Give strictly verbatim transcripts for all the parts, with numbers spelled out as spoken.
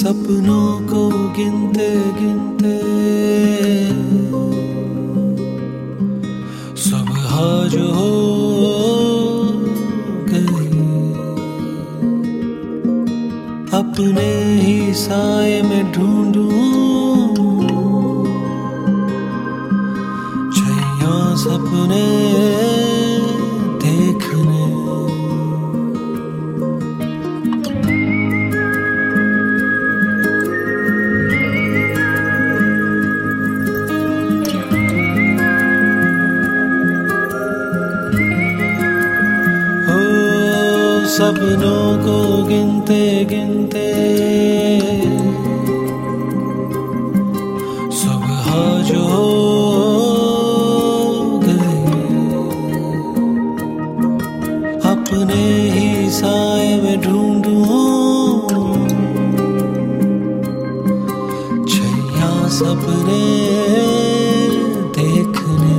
सपनों को गिनते गिनते सुबह जो हो गई, अपने ही साए में ढूंढूं छैया सपने देखने। सपनों को गिनते गिनते सुबह जो गई, अपने ही साए में ढूंढूं छैया सपने देखने।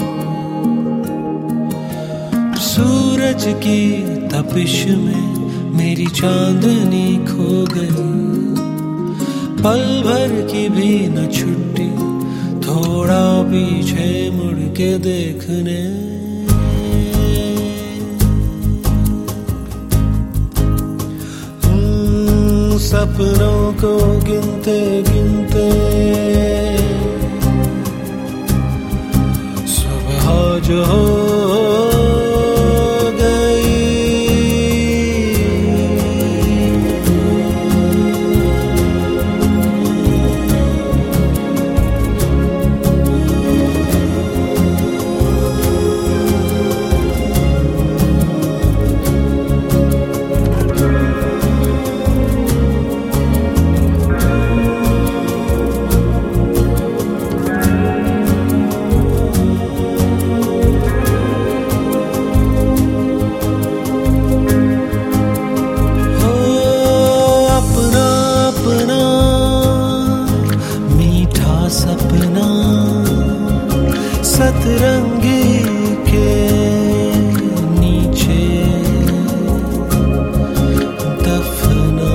सूरज की तपिश में मेरी चांदनी खो गई, पल भर की भी न छुट्टी थोड़ा पीछे मुड़ के देखने। सपनों को गिनते गिनते सुबह जो सतरंगी के नीचे दफना।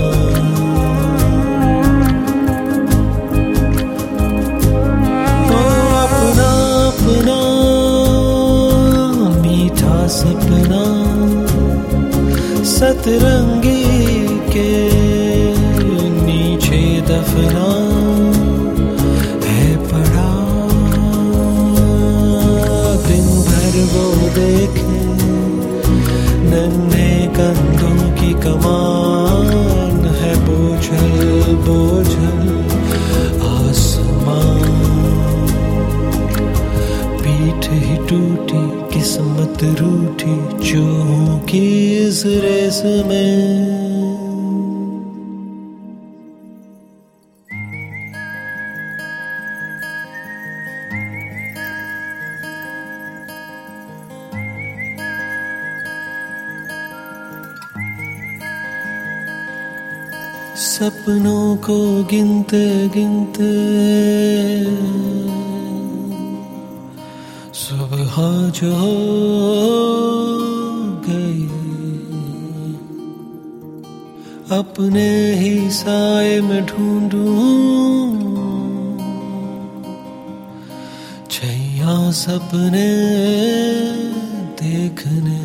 ओ अपना अपना मीठा सपना सतरंगी के नीचे दफना है पड़ा। वो देखे नन्हे कंधों की कमान है, बोझल बोझल आसमान। पीठ ही टूटी किस्मत रूठी चूहों की इस रेस में। सपनों को गिनते गिनते सुबह जो गई, अपने ही साए में ढूंढूं छैया सपने देखने।